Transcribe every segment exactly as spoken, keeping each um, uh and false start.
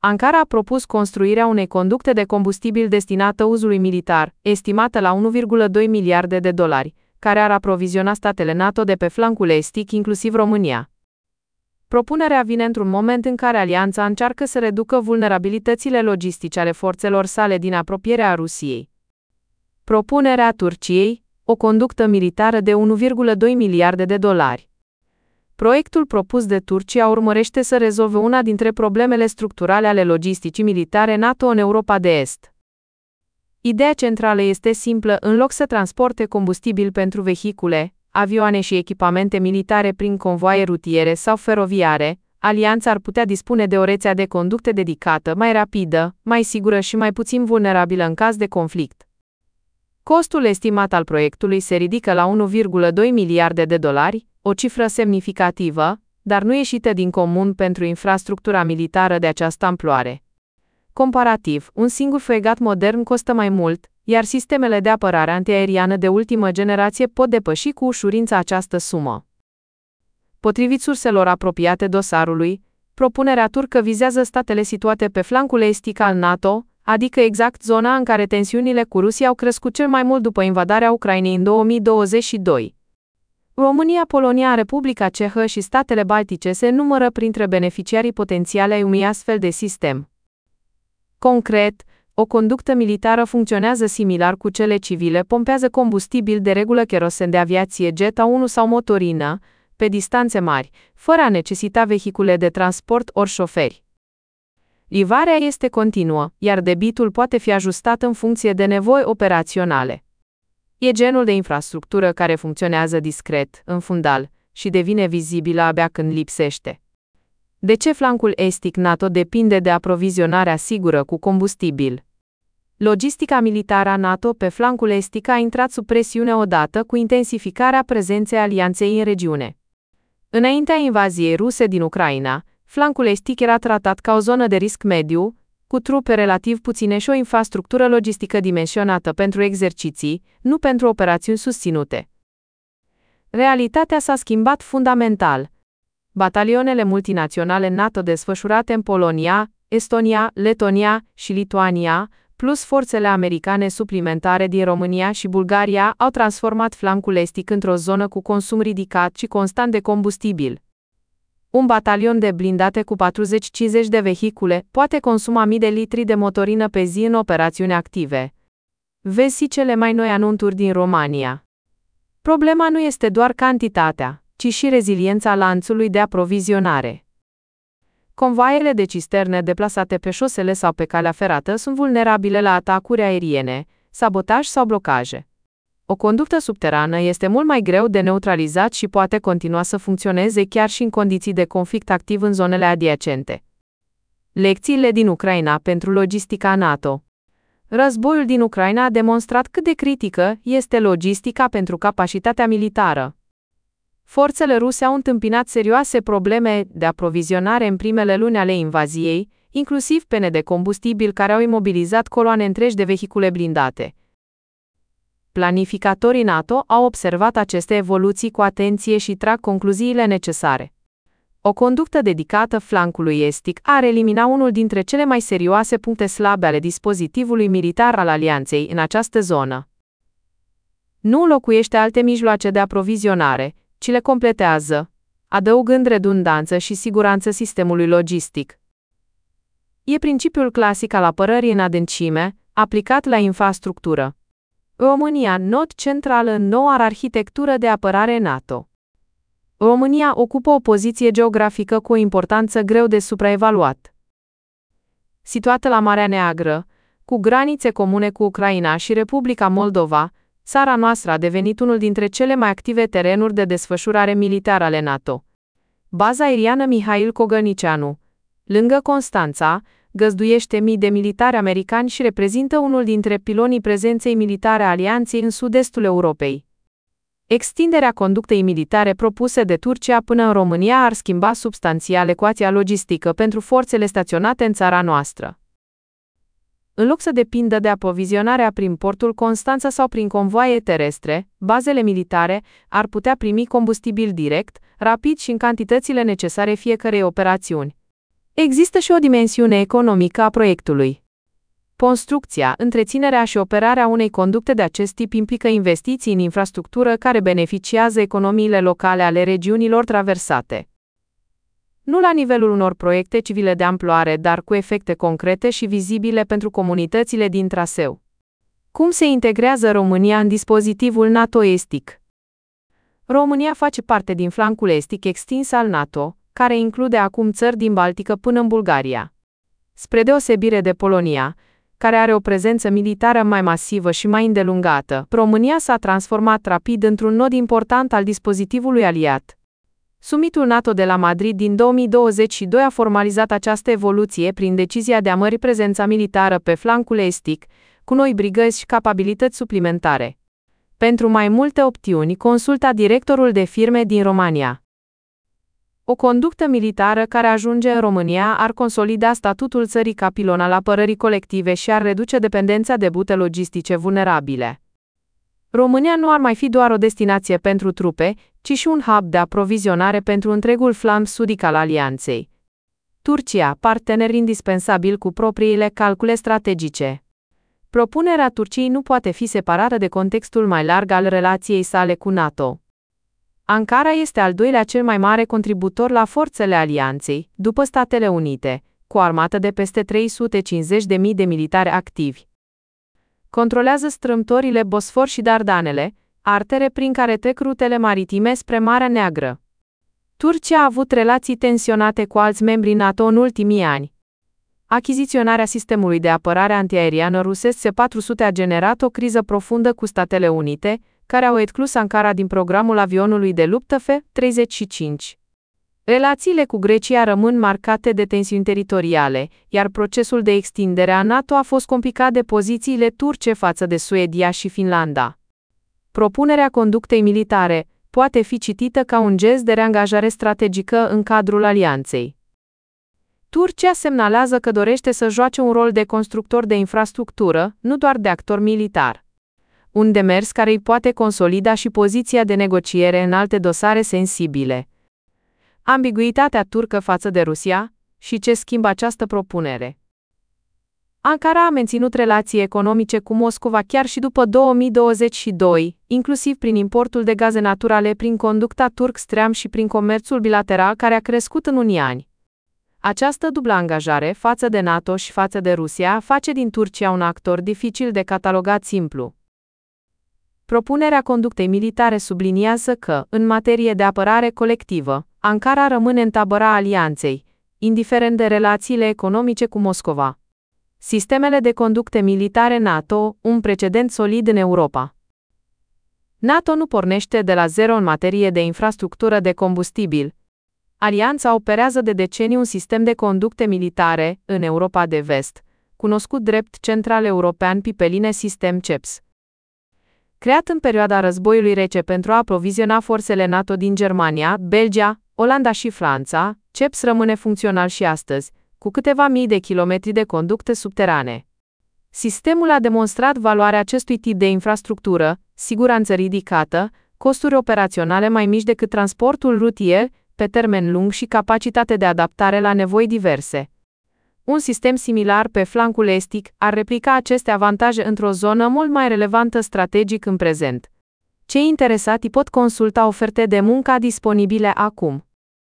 Ankara a propus construirea unei conducte de combustibil destinată uzului militar, estimată la unu virgulă doi miliarde de dolari, care ar aproviziona statele NATO de pe flancul estic, inclusiv România. Propunerea vine într-un moment în care alianța încearcă să reducă vulnerabilitățile logistice ale forțelor sale din apropierea Rusiei. Propunerea Turciei, o conductă militară de unu virgulă doi miliarde de dolari. Proiectul propus de Turcia urmărește să rezolve una dintre problemele structurale ale logisticii militare NATO în Europa de Est. Ideea centrală este simplă: în loc să transporte combustibil pentru vehicule, avioane și echipamente militare prin convoaie rutiere sau feroviare, alianța ar putea dispune de o rețea de conducte dedicată, mai rapidă, mai sigură și mai puțin vulnerabilă în caz de conflict. Costul estimat al proiectului se ridică la unu virgulă doi miliarde de dolari, o cifră semnificativă, dar nu ieșită din comun pentru infrastructura militară de această amploare. Comparativ, un singur fregat modern costă mai mult, iar sistemele de apărare antiaeriană de ultimă generație pot depăși cu ușurință această sumă. Potrivit surselor apropiate dosarului, propunerea turcă vizează statele situate pe flancul estic al NATO, adică exact zona în care tensiunile cu Rusia au crescut cel mai mult după invadarea Ucrainei în două mii douăzeci și doi. România, Polonia, Republica Cehă și statele Baltice se numără printre beneficiarii potențiali ai unui astfel de sistem. Concret, o conductă militară funcționează similar cu cele civile, pompează combustibil, de regulă kerosen de aviație, jet A unu sau motorină, pe distanțe mari, fără a necesita vehicule de transport ori șoferi. Livrarea este continuă, iar debitul poate fi ajustat în funcție de nevoi operaționale. E genul de infrastructură care funcționează discret, în fundal, și devine vizibilă abia când lipsește. De ce flancul estic NATO depinde de aprovizionarea sigură cu combustibil? Logistica militară a NATO pe flancul estic a intrat sub presiune odată cu intensificarea prezenței alianței în regiune. Înaintea invaziei ruse din Ucraina, flancul estic era tratat ca o zonă de risc mediu, cu trupe relativ puține și o infrastructură logistică dimensionată pentru exerciții, nu pentru operațiuni susținute. Realitatea s-a schimbat fundamental. Batalionele multinaționale NATO desfășurate în Polonia, Estonia, Letonia și Lituania, plus forțele americane suplimentare din România și Bulgaria, au transformat flancul estic într-o zonă cu consum ridicat și constant de combustibil. Un batalion de blindate cu patruzeci cincizeci de vehicule poate consuma mii de litri de motorină pe zi în operațiuni active. Vezi cele mai noi anunțuri din România. Problema nu este doar cantitatea, ci și reziliența lanțului de aprovizionare. Convoaiele de cisterne deplasate pe șosele sau pe calea ferată sunt vulnerabile la atacuri aeriene, sabotaj sau blocaje. O conductă subterană este mult mai greu de neutralizat și poate continua să funcționeze chiar și în condiții de conflict activ în zonele adiacente. Lecțiile din Ucraina pentru logistica NATO. Războiul din Ucraina a demonstrat cât de critică este logistica pentru capacitatea militară. Forțele ruse au întâmpinat serioase probleme de aprovizionare în primele luni ale invaziei, inclusiv pene de combustibil care au imobilizat coloane întregi de vehicule blindate. Planificatorii NATO au observat aceste evoluții cu atenție și trag concluziile necesare. O conductă dedicată flancului estic ar elimina unul dintre cele mai serioase puncte slabe ale dispozitivului militar al alianței în această zonă. Nu înlocuiește alte mijloace de aprovizionare, ci le completează, adăugând redundanță și siguranță sistemului logistic. E principiul clasic al apărării în adâncime, aplicat la infrastructură. România, nod central în noua arhitectură de apărare NATO. România ocupă o poziție geografică cu o importanță greu de supraevaluat. Situată la Marea Neagră, cu granițe comune cu Ucraina și Republica Moldova, țara noastră a devenit unul dintre cele mai active terenuri de desfășurare militară ale NATO. Baza aeriană Mihail Cogălnicianu, lângă Constanța, găzduiește mii de militari americani și reprezintă unul dintre pilonii prezenței militare a alianței în sud-estul Europei. Extinderea conductei militare propuse de Turcia până în România ar schimba substanțial ecuația logistică pentru forțele staționate în țara noastră. În loc să depindă de aprovizionarea prin portul Constanța sau prin convoaie terestre, bazele militare ar putea primi combustibil direct, rapid și în cantitățile necesare fiecărei operațiuni. Există și o dimensiune economică a proiectului. Construcția, întreținerea și operarea unei conducte de acest tip implică investiții în infrastructură care beneficiază economiile locale ale regiunilor traversate. Nu la nivelul unor proiecte civile de amploare, dar cu efecte concrete și vizibile pentru comunitățile din traseu. Cum se integrează România în dispozitivul NATO estic? România face parte din flancul estic extins al NATO, care include acum țări din Baltică până în Bulgaria. Spre deosebire de Polonia, care are o prezență militară mai masivă și mai îndelungată, România s-a transformat rapid într-un nod important al dispozitivului aliat. Summitul NATO de la Madrid din două mii douăzeci și doi a formalizat această evoluție prin decizia de a mări prezența militară pe flancul estic, cu noi brigăzi și capabilități suplimentare. Pentru mai multe opțiuni, consulta directorul de firme din România. O conductă militară care ajunge în România ar consolida statutul țării ca pilon al apărării colective și ar reduce dependența de rute logistice vulnerabile. România nu ar mai fi doar o destinație pentru trupe, ci și un hub de aprovizionare pentru întregul flanc sudic al alianței. Turcia, partener indispensabil cu propriile calcule strategice. Propunerea Turciei nu poate fi separată de contextul mai larg al relației sale cu NATO. Ankara este al doilea cel mai mare contributor la forțele alianței, după Statele Unite, cu o armată de peste trei sute cincizeci de mii de militari activi. Controlează strâmtorile Bosfor și Dardanele, artere prin care trec rutele maritime spre Marea Neagră. Turcia a avut relații tensionate cu alți membri NATO în ultimii ani. Achiziționarea sistemului de apărare antiaeriană rusesc S patru sute a generat o criză profundă cu Statele Unite, care au exclus Ankara din programul avionului de luptă F treizeci și cinci. Relațiile cu Grecia rămân marcate de tensiuni teritoriale, iar procesul de extindere a NATO a fost complicat de pozițiile turce față de Suedia și Finlanda. Propunerea conductei militare poate fi citită ca un gest de reangajare strategică în cadrul alianței. Turcia semnalează că dorește să joace un rol de constructor de infrastructură, nu doar de actor militar. Un demers care îi poate consolida și poziția de negociere în alte dosare sensibile. Ambiguitatea turcă față de Rusia și ce schimbă această propunere. Ankara a menținut relații economice cu Moscova chiar și după două mii douăzeci și doi, inclusiv prin importul de gaze naturale prin conducta Turk Stream și prin comerțul bilateral care a crescut în unii ani. Această dublă angajare față de NATO și față de Rusia face din Turcia un actor dificil de catalogat simplu. Propunerea conductei militare subliniază că, în materie de apărare colectivă, Ankara rămâne în tabăra alianței, indiferent de relațiile economice cu Moscova. Sistemele de conducte militare NATO, un precedent solid în Europa. NATO nu pornește de la zero în materie de infrastructură de combustibil. Alianța operează de decenii un sistem de conducte militare, în Europa de Vest, cunoscut drept Central European Pipeline System C E P S. Creat în perioada războiului rece pentru a aproviziona forțele NATO din Germania, Belgia, Olanda și Franța, C E P S rămâne funcțional și astăzi, cu câteva mii de kilometri de conducte subterane. Sistemul a demonstrat valoarea acestui tip de infrastructură, siguranță ridicată, costuri operaționale mai mici decât transportul rutier, pe termen lung și capacitate de adaptare la nevoi diverse. Un sistem similar pe flancul estic ar replica aceste avantaje într-o zonă mult mai relevantă strategic în prezent. Cei interesati pot consulta oferte de muncă disponibile acum.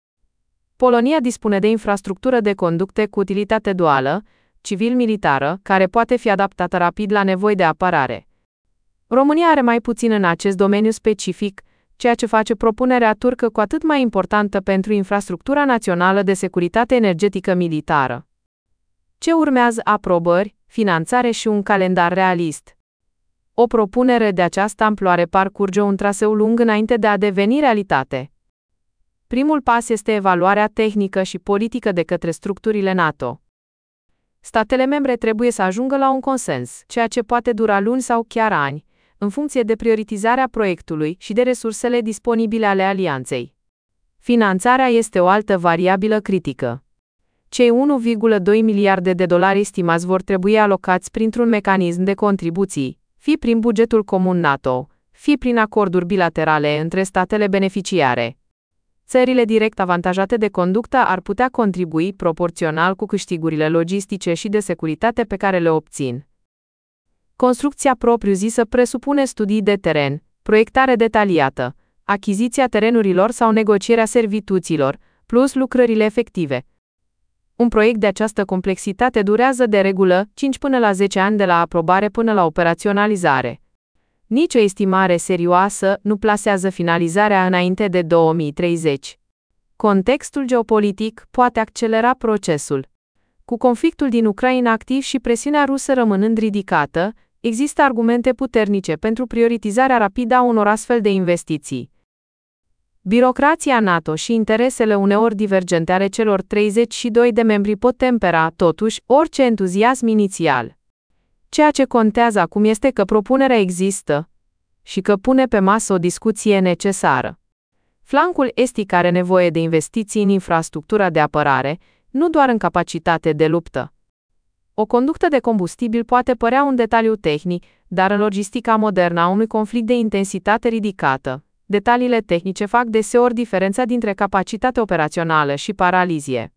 Polonia dispune de infrastructură de conducte cu utilitate duală, civil-militară, care poate fi adaptată rapid la nevoi de apărare. România are mai puțin în acest domeniu specific, ceea ce face propunerea turcă cu atât mai importantă pentru infrastructura națională de securitate energetică militară. Ce urmează? Aprobări, finanțare și un calendar realist. O propunere de această amploare parcurge un traseu lung înainte de a deveni realitate. Primul pas este evaluarea tehnică și politică de către structurile NATO. Statele membre trebuie să ajungă la un consens, ceea ce poate dura luni sau chiar ani, în funcție de prioritizarea proiectului și de resursele disponibile ale alianței. Finanțarea este o altă variabilă critică. Cei unu virgulă doi miliarde de dolari estimați vor trebui alocați printr-un mecanism de contribuții, fie prin bugetul comun NATO, fie prin acorduri bilaterale între statele beneficiare. Țările direct avantajate de conductă ar putea contribui proporțional cu câștigurile logistice și de securitate pe care le obțin. Construcția propriu-zisă presupune studii de teren, proiectare detaliată, achiziția terenurilor sau negocierea servituților, plus lucrările efective. Un proiect de această complexitate durează de regulă cinci până la zece ani de la aprobare până la operaționalizare. Nici o estimare serioasă nu plasează finalizarea înainte de două mii treizeci. Contextul geopolitic poate accelera procesul. Cu conflictul din Ucraina activ și presiunea rusă rămânând ridicată, există argumente puternice pentru prioritizarea rapidă a unor astfel de investiții. Birocrația NATO și interesele uneori divergente ale celor treizeci și doi de membri pot tempera, totuși, orice entuziasm inițial. Ceea ce contează acum este că propunerea există și că pune pe masă o discuție necesară. Flancul estic are nevoie de investiții în infrastructura de apărare, nu doar în capacitate de luptă. O conductă de combustibil poate părea un detaliu tehnic, dar în logistica modernă a unui conflict de intensitate ridicată, detaliile tehnice fac deseori diferența dintre capacitate operațională și paralizie.